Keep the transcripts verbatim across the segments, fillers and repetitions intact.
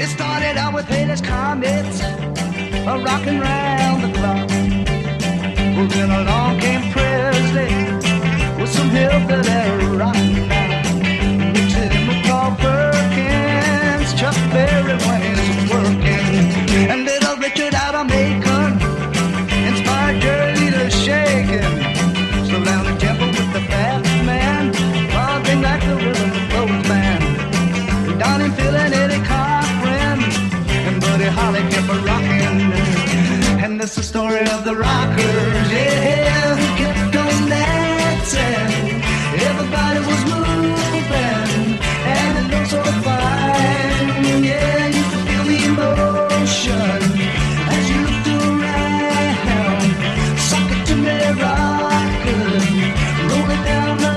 It started out with Halley's Comets, a rocking round the clock. Well, then along came Presley with some hillbilly rock. Mixed it in with Carl Perkins, Chuck Berry when he's working, and little Richard out of Macon inspired Jerry to shaking. Slow down the tempo with the fast man, while they like the rhythm of Rose Band. Down in Philly, Eddie Cochran and Buddy Holly kept a rocking. And that's the story of the rockers, yeah, who kept on dancing. Everybody was moving, and it looked so fine. Yeah, you could feel the emotion as you looked around. Sock it to me, rockers, roll it down the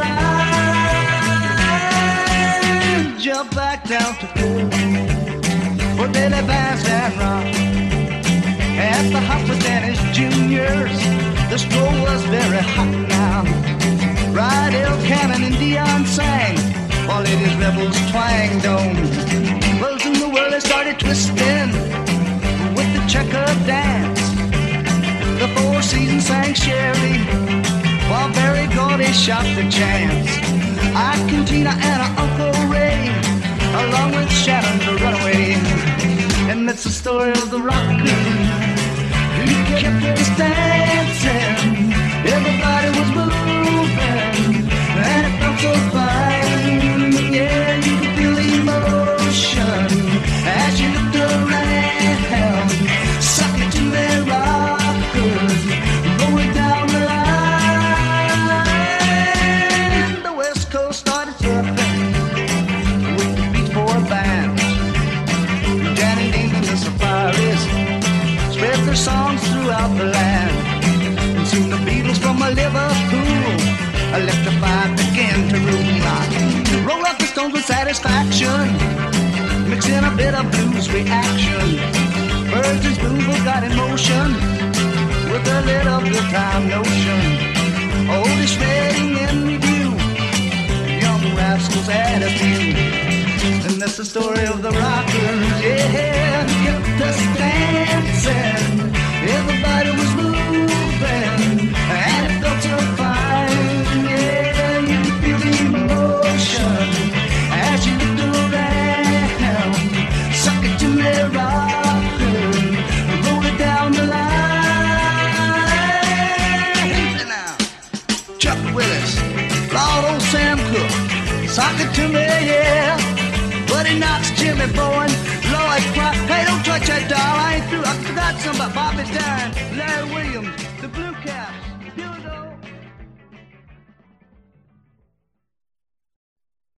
line. Jump back down to cool for Billy Bass and rock. At the Hot with Dennis Juniors, the stroll was very hot now. Rydell Cannon and Dion sang, while ladies rebels twanged on. Well, in the world they started twisting with the checker dance. The Four Seasons sang Sherry, while Barry Gordy shot the chance. Ike and Tina and her Uncle Ray, along with Shannon the Runaway. And that's the story of the rockers who kept us dancing. Everybody was moving, and it felt so fine. Yeah, you could feel the emotion as you looked around. Suck it to me, rockers, roll it down the line. The West Coast started surfing with the Beach Boy band. Danny Dean and the Safaris spread their songs throughout the land. And soon the Beatles from Liverpool electrified began to rule. Roll up the Stones with Satisfaction, mix in a bit of blues reaction. Birds and Spoonful got in motion with a little good time notion. Oldest wedding in review, Young Rascals had a few. And that's the story of the rockers, yeah, who kept us dancing. Everybody was moving, and it felt so fine. Yeah, you could feel the emotion as you looked around. Suck it to me, rocker, roll it down the line. And now, Chuck Willis, Lord old Sam Cooke, suck it to me, yeah. Buddy Knox, Jimmy Bowen, Lloyd Clark. Hey, don't touch that doll, I ain't through. I forgot something about Bobby Darin.